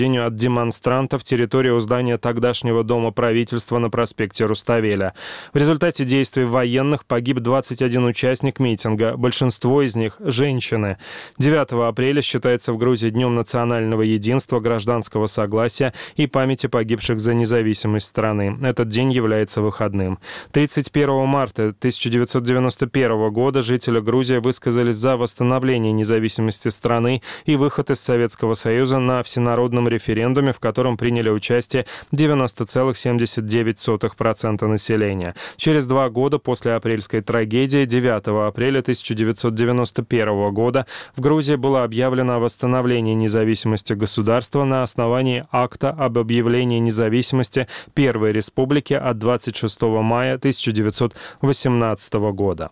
от демонстрантов территорию здания тогдашнего дома правительства на проспекте Руставеля. В результате действий военных погиб 21 участник митинга, большинство из них – женщины. 9 апреля считается в Грузии Днем национального единства, гражданского согласия и памяти погибших за независимость страны. Этот день является выходным. 31 марта 1991 года жители Грузии высказались за восстановление независимости страны и выход из Советского Союза на всенародном референдуме, в котором приняли участие 90,79% населения. Через 2 года после апрельской трагедии, 9 апреля 1991 года, в Грузии было объявлено о восстановлении независимости государства на основании акта об объявлении независимости Первой Республики от 26 мая 1918 года.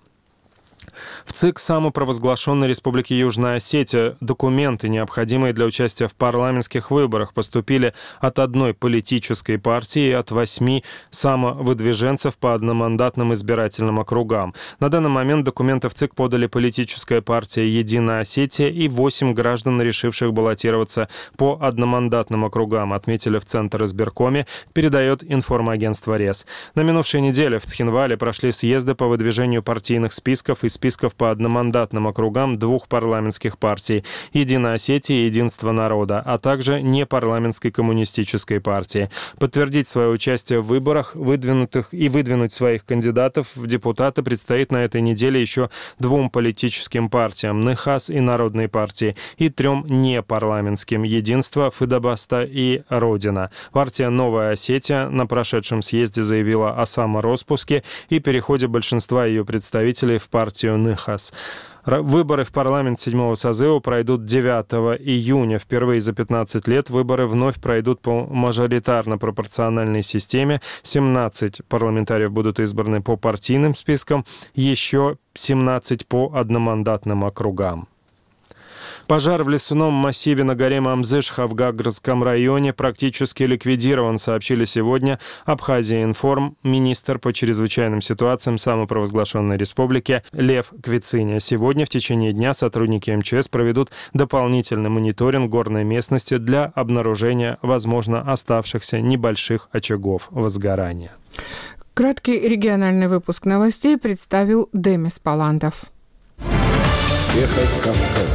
В ЦИК самопровозглашенной Республики Южная Осетия документы, необходимые для участия в парламентских выборах, поступили от одной политической партии и от 8 самовыдвиженцев по одномандатным избирательным округам. На данный момент документы в ЦИК подали политическая партия «Единая Осетия» и 8 граждан, решивших баллотироваться по одномандатным округам, отметили в Центр избиркоме, передает информагентство РЕС. На минувшей неделе в Цхинвале прошли съезды по выдвижению партийных списков и списков по одномандатным округам 2 парламентских партий – «Единая Осетия» и «Единство народа», а также непарламентской коммунистической партии. Подтвердить свое участие в выборах выдвинуть своих кандидатов в депутаты предстоит на этой неделе еще 2 политическим партиям – «Ныхас» и «Народной партии» и 3 непарламентским – «Единство», «Фыдабаста» и «Родина». Партия «Новая Осетия» на прошедшем съезде заявила о самороспуске и переходе большинства ее представителей в партию «Ныхас». Выборы в парламент 7-го созыва пройдут 9 июня. Впервые за 15 лет выборы вновь пройдут по мажоритарно-пропорциональной системе. 17 парламентариев будут избраны по партийным спискам, еще 17 по одномандатным округам. Пожар в лесном массиве на горе Мамзышха в Гагрском районе практически ликвидирован, сообщили сегодня Абхазия-Информ, министр по чрезвычайным ситуациям самопровозглашенной республики Лев Квициня. Сегодня в течение дня сотрудники МЧС проведут дополнительный мониторинг горной местности для обнаружения, возможно, оставшихся небольших очагов возгорания. Краткий региональный выпуск новостей представил Демис Паландов. Ехать Кавказом.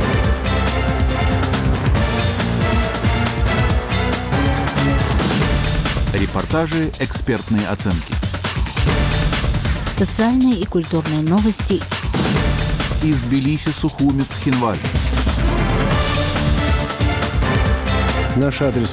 Репортажи, экспертные оценки. Социальные и культурные новости. Из Тбилиси, Сухуми, Цхинваль. Наш адрес